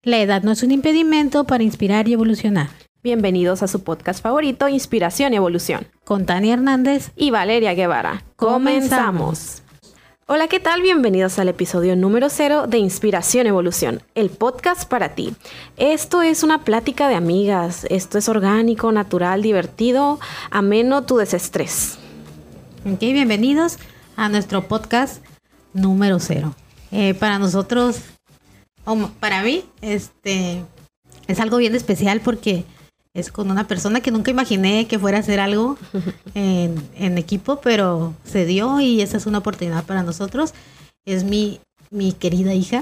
La edad no es un impedimento para inspirar y evolucionar. Bienvenidos a su podcast favorito, Inspiración y Evolución. Con Tania Hernández y Valeria Guevara. ¡Comenzamos! Hola, ¿qué tal? Bienvenidos al episodio número 0 de Inspiración y Evolución, el podcast para ti. Esto es una plática de amigas. Esto es orgánico, natural, divertido, ameno, tu desestrés. Ok, bienvenidos a nuestro podcast número 0. Para nosotros, para mí, es algo bien especial porque es con una persona que nunca imaginé que fuera a hacer algo en equipo, pero se dio y esa es una oportunidad para nosotros. Es mi querida hija,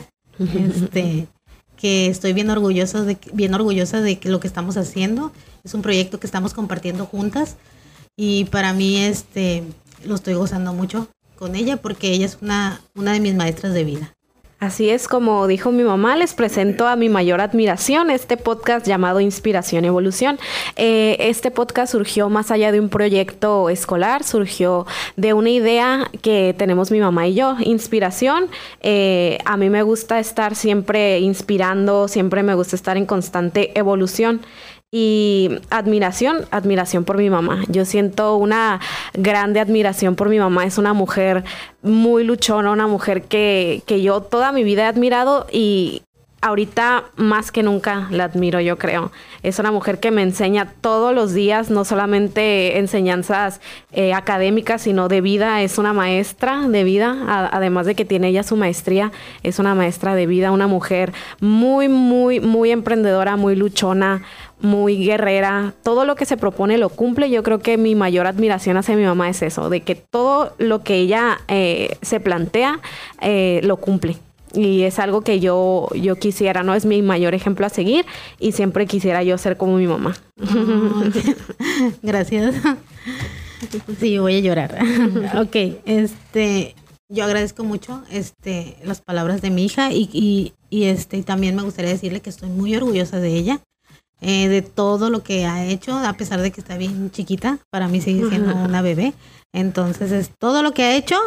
que estoy bien orgullosa de lo que estamos haciendo. Es un proyecto que estamos compartiendo juntas y para mí lo estoy gozando mucho con ella porque ella es una de mis maestras de vida. Así es, como dijo mi mamá, les presento a mi mayor admiración, este podcast llamado Inspiración y Evolución. Este podcast surgió más allá de un proyecto escolar, surgió de una idea que tenemos mi mamá y yo. Inspiración, a mí me gusta estar siempre inspirando, siempre me gusta estar en constante evolución. Y admiración por mi mamá. Yo siento una grande admiración por mi mamá. Es una mujer muy luchona, una mujer que yo toda mi vida he admirado y ahorita más que nunca la admiro, yo creo. Es una mujer que me enseña todos los días, no solamente enseñanzas académicas, sino de vida. Es una maestra de vida, además de que tiene ella su maestría, es una maestra de vida, una mujer muy, muy, muy emprendedora, muy luchona, muy guerrera. Todo lo que se propone lo cumple. Yo creo que mi mayor admiración hacia mi mamá es eso, de que todo lo que ella se plantea lo cumple. Y es algo que yo quisiera, ¿no? Es mi mayor ejemplo a seguir y siempre quisiera yo ser como mi mamá. Oh, gracias. Sí, voy a llorar. Ok, yo agradezco mucho las palabras de mi hija y también me gustaría decirle que estoy muy orgullosa de ella, de todo lo que ha hecho, a pesar de que está bien chiquita, para mí sigue siendo una bebé. Entonces, todo lo que ha hecho,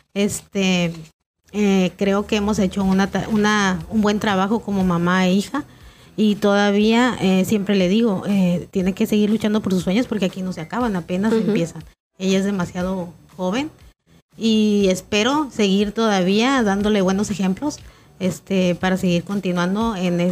creo que hemos hecho un buen trabajo como mamá e hija y todavía siempre le digo, tiene que seguir luchando por sus sueños porque aquí no se acaban, apenas empiezan. Ella es demasiado joven y espero seguir todavía dándole buenos ejemplos para seguir continuando en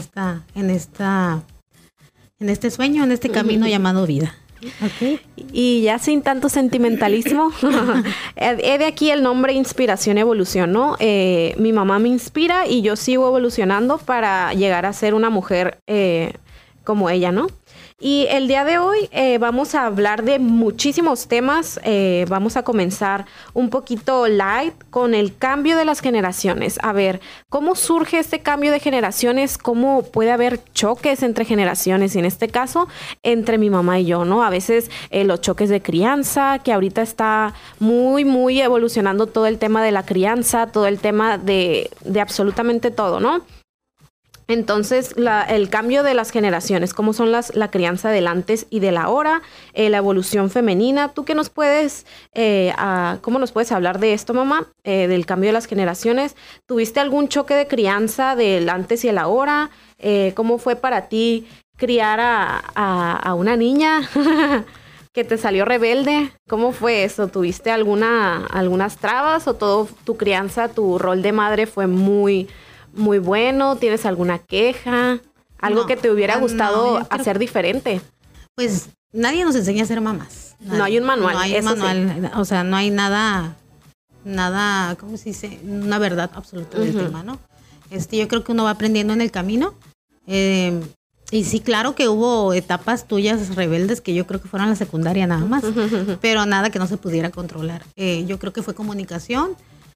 este sueño, en este camino llamado vida. Okay. Y ya sin tanto sentimentalismo, he de aquí el nombre Inspiración y Evolución, ¿no? Mi mamá me inspira y yo sigo evolucionando para llegar a ser una mujer como ella, ¿no? Y el día de hoy vamos a hablar de muchísimos temas. Vamos a comenzar un poquito light con el cambio de las generaciones. A ver, ¿cómo surge este cambio de generaciones? ¿Cómo puede haber choques entre generaciones? Y en este caso, entre mi mamá y yo, ¿no? A veces los choques de crianza, que ahorita está muy, muy evolucionando todo el tema de la crianza, todo el tema de absolutamente todo, ¿no? Entonces, el cambio de las generaciones, cómo son la crianza del antes y del ahora, la evolución femenina. ¿Tú qué nos puedes, cómo nos puedes hablar de esto, mamá? Del cambio de las generaciones. ¿Tuviste algún choque de crianza del antes y el ahora? ¿Cómo fue para ti criar a una niña que te salió rebelde? ¿Cómo fue eso? ¿Tuviste algunas trabas o todo tu crianza, tu rol de madre fue muy bueno? ¿Tienes alguna queja? ¿Algo que te hubiera gustado hacer diferente? Pues nadie nos enseña a ser mamás. No hay un manual. No hay un manual. Sí. O sea, no hay nada, ¿cómo se dice? Una verdad absoluta del tema, ¿no? Yo creo que uno va aprendiendo en el camino. Y sí, claro que hubo etapas tuyas rebeldes que yo creo que fueron la secundaria nada más. Pero nada que no se pudiera controlar. Yo creo que fue comunicación.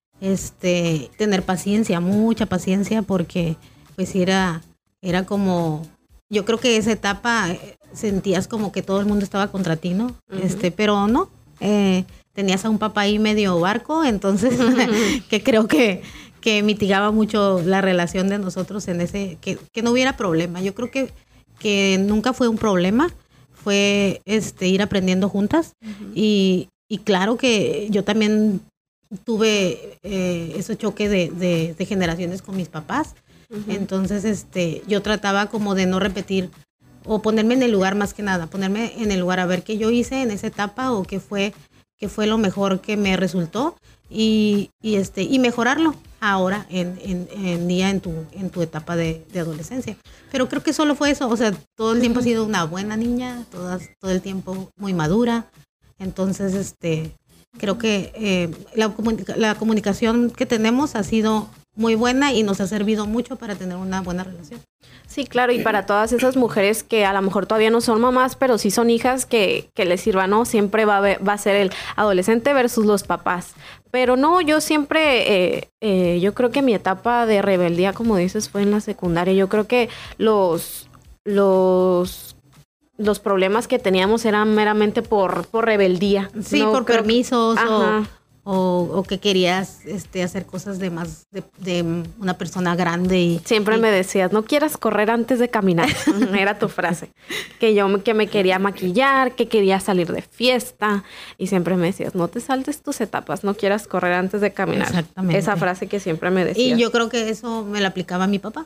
Tener paciencia, mucha paciencia, porque pues era como, yo creo que esa etapa sentías como que todo el mundo estaba contra ti, ¿no? Pero no, tenías a un papá ahí medio barco, entonces que creo que mitigaba mucho la relación de nosotros en ese, que no hubiera problema. Yo creo que nunca fue un problema, fue ir aprendiendo juntas y claro que yo también tuve ese choque de generaciones con mis papás. Entonces, yo trataba como de no repetir o ponerme en el lugar más que nada, ponerme en el lugar a ver qué yo hice en esa etapa o qué fue lo mejor que me resultó y mejorarlo ahora en tu etapa de adolescencia. Pero creo que solo fue eso, o sea, todo el tiempo he sido una buena niña, todo el tiempo muy madura. Entonces, creo que la comunicación que tenemos ha sido muy buena y nos ha servido mucho para tener una buena relación. Sí, claro, y para todas esas mujeres que a lo mejor todavía no son mamás, pero sí son hijas, que les sirva, ¿no? Siempre va a ser el adolescente versus los papás. Pero no, yo siempre, yo creo que mi etapa de rebeldía, como dices, fue en la secundaria. Yo creo que los problemas que teníamos eran meramente por rebeldía. Sí, no por permisos o que querías hacer cosas de una persona grande y siempre me decías, no quieras correr antes de caminar. Era tu frase. Que me quería maquillar, que quería salir de fiesta y siempre me decías, no te saltes tus etapas, no quieras correr antes de caminar. Exactamente. Esa frase que siempre me decías. Y yo creo que eso me lo aplicaba a mi papá.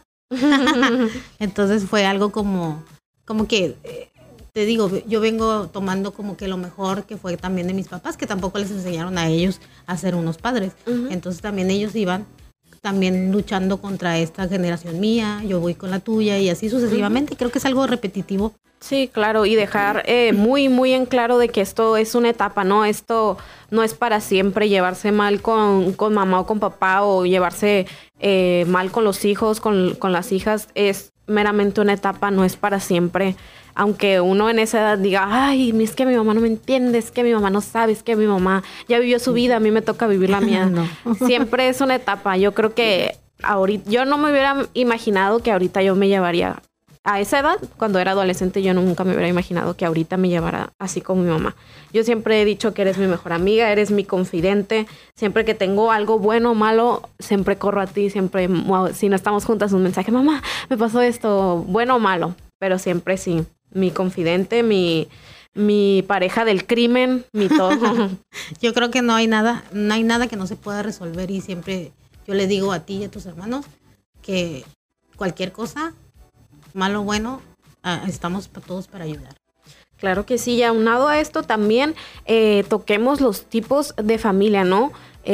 Entonces fue algo como que te digo, yo vengo tomando como que lo mejor que fue también de mis papás, que tampoco les enseñaron a ellos a ser unos padres. Entonces también ellos iban también luchando contra esta generación mía, yo voy con la tuya y así sucesivamente. Creo que es algo repetitivo. Sí, claro, y dejar muy, muy en claro de que esto es una etapa, ¿no? Esto no es para siempre llevarse mal con mamá o con papá o llevarse mal con los hijos, con las hijas. Es meramente una etapa, no es para siempre. Aunque uno en esa edad diga, ay, es que mi mamá no me entiende, es que mi mamá no sabe, es que mi mamá ya vivió su vida, a mí me toca vivir la mía. No. Siempre es una etapa. Yo creo que ahorita, yo no me hubiera imaginado que ahorita yo me llevaría a esa edad. Cuando era adolescente yo nunca me hubiera imaginado que ahorita me llevara así con mi mamá. Yo siempre he dicho que eres mi mejor amiga, eres mi confidente. Siempre que tengo algo bueno o malo, siempre corro a ti, siempre, si no estamos juntas, un mensaje, mamá, me pasó esto, bueno o malo, pero siempre sí. Mi confidente, mi pareja del crimen, mi todo. Yo creo que no hay nada que no se pueda resolver y siempre yo le digo a ti y a tus hermanos que cualquier cosa, malo o bueno, estamos todos para ayudar. Claro que sí, y aunado a esto también toquemos los tipos de familia, ¿no?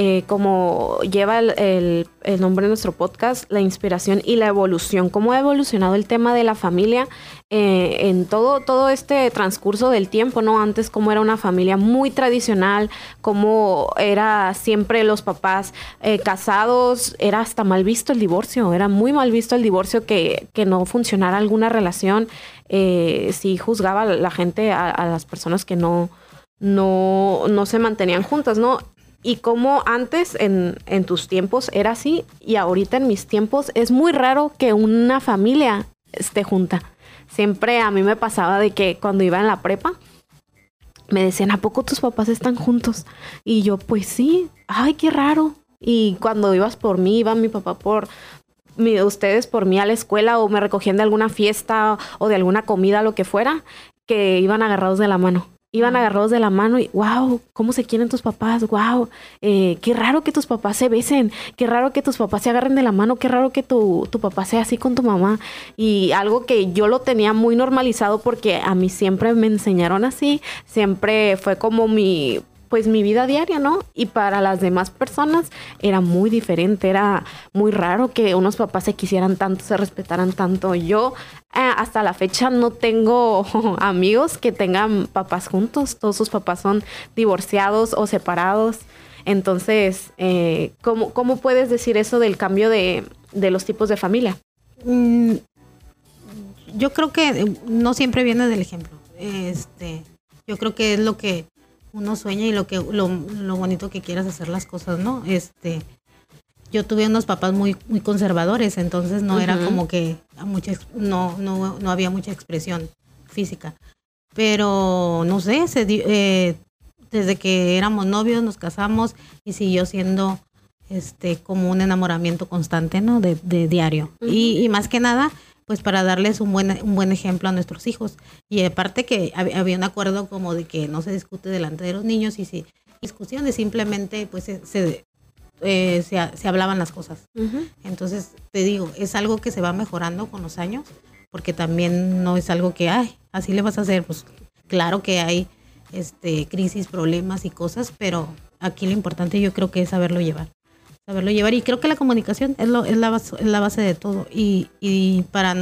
Como lleva el nombre de nuestro podcast, la inspiración y la evolución. ¿Cómo ha evolucionado el tema de la familia en todo este transcurso del tiempo, ¿no? Antes, cómo era una familia muy tradicional, cómo era siempre los papás casados, era hasta mal visto el divorcio, era muy mal visto el divorcio que no funcionara alguna relación. Sí juzgaba la gente a las personas que no se mantenían juntas, ¿no? Y como antes en tus tiempos era así y ahorita en mis tiempos es muy raro que una familia esté junta. Siempre a mí me pasaba de que cuando iba en la prepa me decían, ¿a poco tus papás están juntos? Y yo, pues sí, ay, qué raro. Y cuando ibas por mí, iba mi papá ustedes por mí a la escuela o me recogían de alguna fiesta o de alguna comida, lo que fuera, que iban agarrados de la mano. Iban agarrados de la mano y wow, cómo se quieren tus papás, wow, qué raro que tus papás se besen, qué raro que tus papás se agarren de la mano, qué raro que tu papá sea así con tu mamá. Y algo que yo lo tenía muy normalizado porque a mí siempre me enseñaron así, siempre fue como mi vida diaria, ¿no? Y para las demás personas era muy diferente, era muy raro que unos papás se quisieran tanto, se respetaran tanto. Yo hasta la fecha no tengo amigos que tengan papás juntos, todos sus papás son divorciados o separados. Entonces, ¿cómo puedes decir eso del cambio de los tipos de familia? Yo creo que no siempre viene del ejemplo. Yo creo que es lo que uno sueña y lo bonito que quieras hacer las cosas, ¿no? Yo tuve unos papás muy muy conservadores, entonces no era como que no había mucha expresión física. Pero no sé, desde que éramos novios nos casamos y siguió siendo como un enamoramiento constante, ¿no? De diario. Y más que nada, pues para darles un buen ejemplo a nuestros hijos. Y aparte que había un acuerdo como de que no se discute delante de los niños y si discusiones simplemente pues se hablaban las cosas. Ujú. Entonces, te digo, es algo que se va mejorando con los años, porque también no es algo que, ay, así le vas a hacer. Pues claro que hay crisis, problemas y cosas, pero aquí lo importante yo creo que es saberlo llevar. Y creo que la comunicación es la base de todo. Y para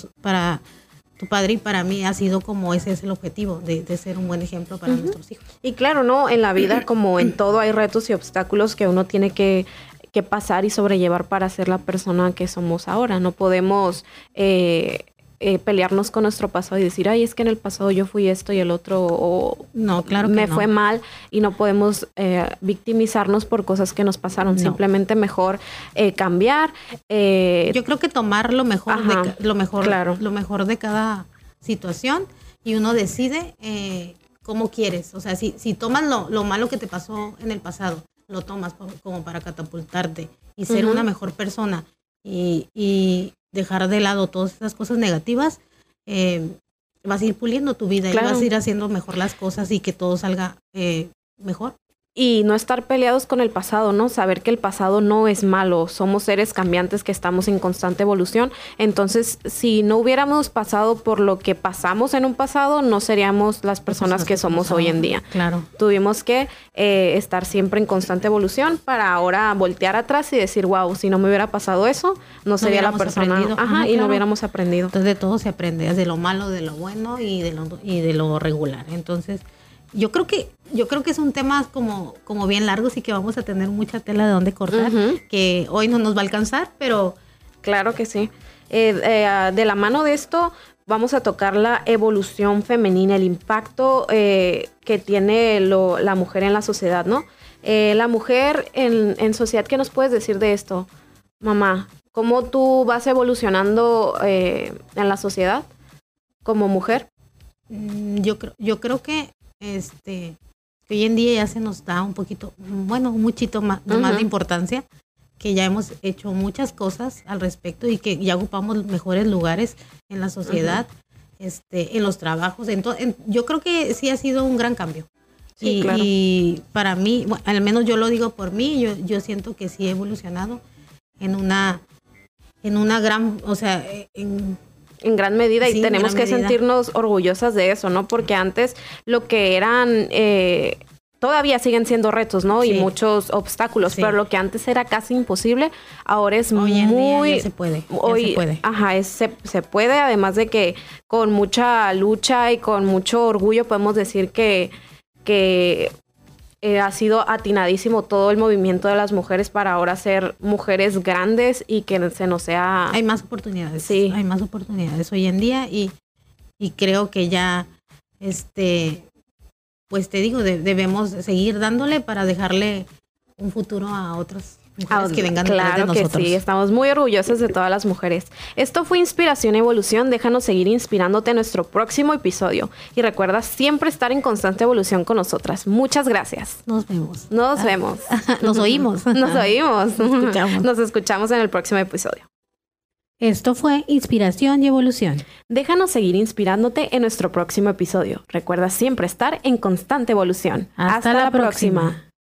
tu padre y para mí ha sido como ese es el objetivo, de ser un buen ejemplo para nuestros hijos. Y claro, ¿no? En la vida, como en todo, hay retos y obstáculos que uno tiene que pasar y sobrellevar para ser la persona que somos ahora. No podemos pelearnos con nuestro pasado y decir, ay, es que en el pasado yo fui esto y el otro, o No, claro que me no. fue mal, y no podemos victimizarnos por cosas que nos pasaron. No. Simplemente mejor cambiar. Yo creo que tomar lo mejor, Ajá, claro. lo mejor de cada situación, y uno decide cómo quieres. O sea, si tomas lo malo que te pasó en el pasado, lo tomas como para catapultarte y ser una mejor persona y dejar de lado todas esas cosas negativas, vas a ir puliendo tu vida. Claro. Y vas a ir haciendo mejor las cosas y que todo salga mejor. Y no estar peleados con el pasado, ¿no? Saber que el pasado no es malo. Somos seres cambiantes que estamos en constante evolución. Entonces, si no hubiéramos pasado por lo que pasamos en un pasado, no seríamos las personas que somos hoy en día. Claro. Tuvimos que estar siempre en constante evolución para ahora voltear atrás y decir, wow, si no me hubiera pasado eso, no sería la hubiéramos persona. aprendido. Ajá, y Claro. no hubiéramos aprendido. Entonces de todo se aprende, de lo malo, de lo bueno y de lo regular. Entonces, yo creo que es un tema como bien largo, y que vamos a tener mucha tela de dónde cortar, que hoy no nos va a alcanzar, pero Claro que sí. De la mano de esto, vamos a tocar la evolución femenina, el impacto que tiene la mujer en la sociedad, ¿no? La mujer en sociedad, ¿qué nos puedes decir de esto, mamá? ¿Cómo tú vas evolucionando en la sociedad como mujer? yo creo que que hoy en día ya se nos da un poquito, bueno, un muchito más de importancia, que ya hemos hecho muchas cosas al respecto y que ya ocupamos mejores lugares en la sociedad, en los trabajos. Yo creo que sí ha sido un gran cambio. Sí, claro. Y para mí, bueno, al menos yo lo digo por mí, yo siento que sí he evolucionado en una gran, o sea, En gran medida, Sí, y en tenemos gran que medida. sentirnos orgullosas de eso, ¿no? Porque antes lo que eran, todavía siguen siendo retos, ¿no? Sí. Y muchos obstáculos, Sí. pero lo que antes era casi imposible, ahora es Hoy en muy... día ya se puede. Hoy, ajá, se puede, además de que con mucha lucha y con mucho orgullo podemos decir que ha sido atinadísimo todo el movimiento de las mujeres para ahora ser mujeres grandes y que se nos sea... Hay más oportunidades. Sí. Hay más oportunidades hoy en día y creo que ya, pues te digo, debemos seguir dándole para dejarle un futuro a otras mujeres que vengan detrás de Claro que nosotros. sí, estamos muy orgullosas de todas las mujeres. Esto fue Inspiración y Evolución. Déjanos seguir inspirándote en nuestro próximo episodio. Y recuerda siempre estar en constante evolución con nosotras. Muchas gracias. Nos vemos. Nos vemos. Nos oímos. Nos oímos. escuchamos. Nos escuchamos en el próximo episodio. Esto fue Inspiración y Evolución. Déjanos seguir inspirándote en nuestro próximo episodio. Recuerda siempre estar en constante evolución. Hasta la próxima.